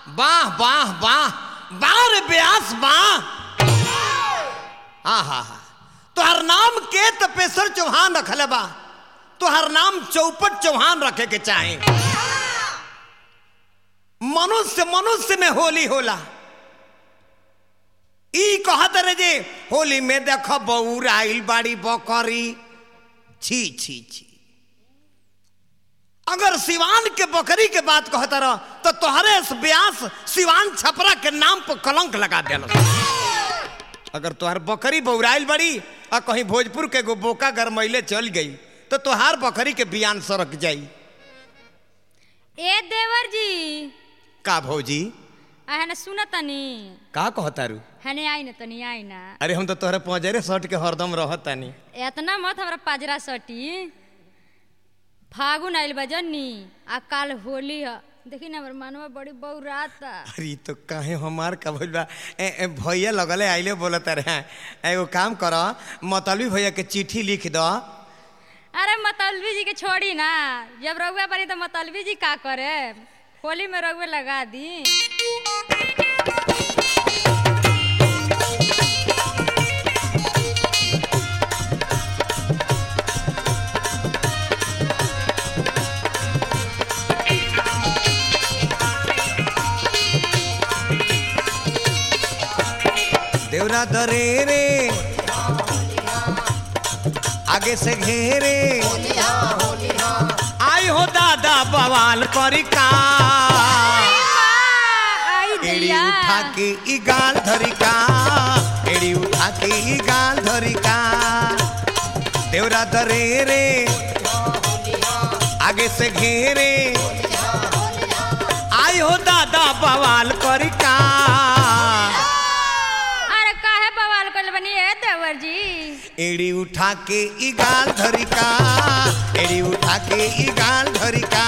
वाह वाह वाह वाह रे ब्यास वाह। हा तोहर नाम के तपेश्वर चौहान रखले बा, तोहर नाम चौपट चौहान रखे के चाहे। मनुष्य मनुष्य में होली होला। ई कहत रे जे होली में देख बौर आइल बाड़ी बकरी। छी छी छी। अगर सिवान के बकरी के बात कहता रह तो तोहरे ब्यास सिवान छपरा के नाम पर कलंक लगा दिया। अगर तोहर बकरी बौराइल बड़ी और कहीं भोजपुर के गो बोका गरमैले चल गई तो तोहार बकरी के बियान सरक जाई। ए देवर जी का भौजी आहने सुन तनी का कहतारू? हने आई न तनी आई ना। अरे हम तो तोहरे पजरे सट के हरदम रहत तानी। इतना मत हमरा पाजरा सटी। फागुन आइल बा जन्नी आ काल होली ह। देखी ना हमर मनवा बड़ी बौराता। अरे तो काहे हमार का भइल बा भैया लगले आइले बोलत रहे। एगो काम कर मतलबी भैया के चिट्ठी लिख दो। अरे मतलबी जी के छोड़ी ना, जब रउआ बनी तो मतलबी जी का करे। होली में रउआ लगा दी। देवरा दरे रे आगे से घेरे आई हो दादा बवाल करी का। एड़ी उठा के ई गाल धरी का, एड़ी उठा के ई गाल धरी का। देवरा दरे रे आगे से घेरे आई हो दादा बवाल करी का। एड़ी उठा के ई गाल धरी का, एड़ी उठा के ई गाल धरी का।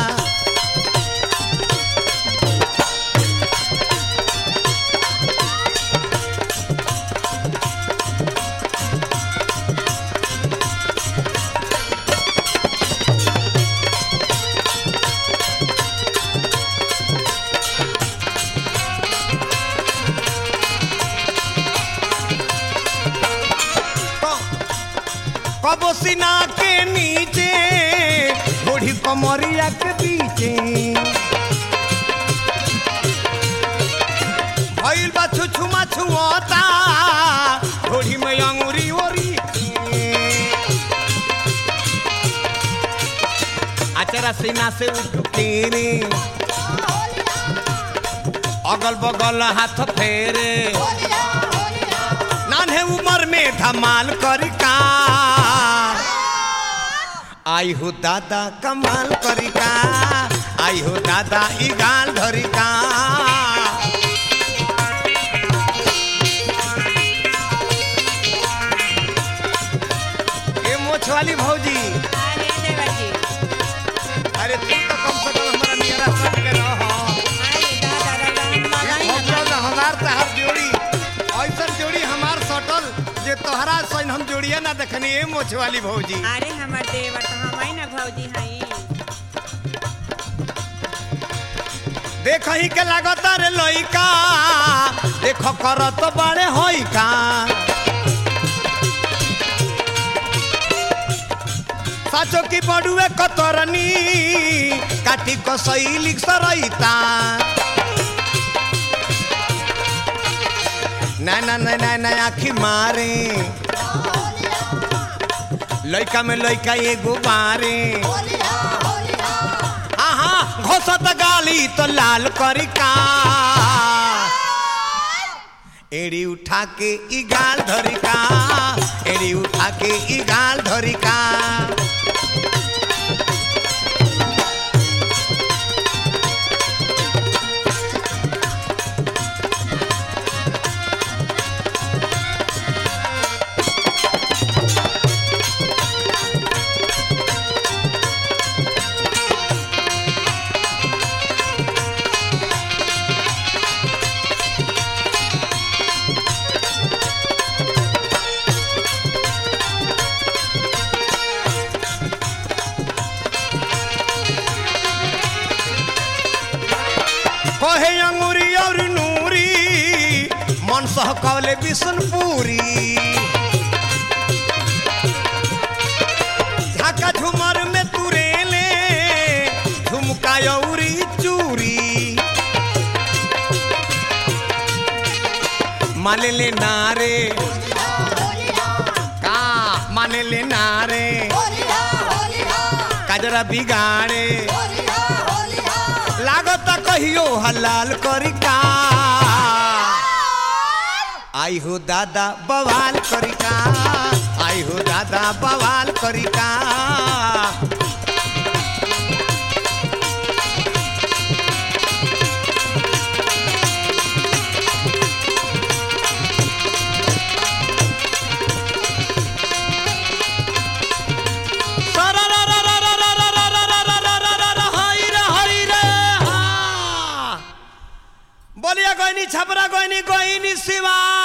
कबो सीना के नीचे बूढ़ी कमरिया के पीछे भइल बा छुछुमा छुआता बूढ़ी में अंगूरी ओरी। अचरा सीना से उठते रे अगल बगल हाथ फेरे नान्हे उम्र में धमाल करी का। आई हो दादा कमाल करी का, आई हो दादा ई गाल धरी का। ए मोछ वाली भौजी अरे तू तो कम से कम हमारा नियरा सट के रह। हमार तहार जोड़ी ऐसा जोड़ी हमार सटल जे तोहरा सैन हम जोड़िए ना देखनी। ए मोछ वाली भौजी अरे हमर देवर तो हमारी ना भौजी हई। देखही के लागत रे लइका देखो करत बड़े होई का। साचो की बड़ुए कतरनी काटी कसैली सरैता। ना ना ना ना ना आखी मारे लइका में लइका एगो बारे। घोसत गाली तो लाल करी का। एड़ी उठा के ई गाल धरी का, एड़ी उठा के ई गाल धरी का। कहे अंगूरी और नूरी मन सहकवले बिशनपुरी झाका झुमर में तुरेले झुमका औरी चूरी माने ले नारे का माने ले नारे कजरा बिगाड़े लागत कहियो हलाल करी का आई हो दादा बवाल करी का आई हो दादा बवाल करी का बोलिए गोइनी छपरा गोइनी गोइनी सिवा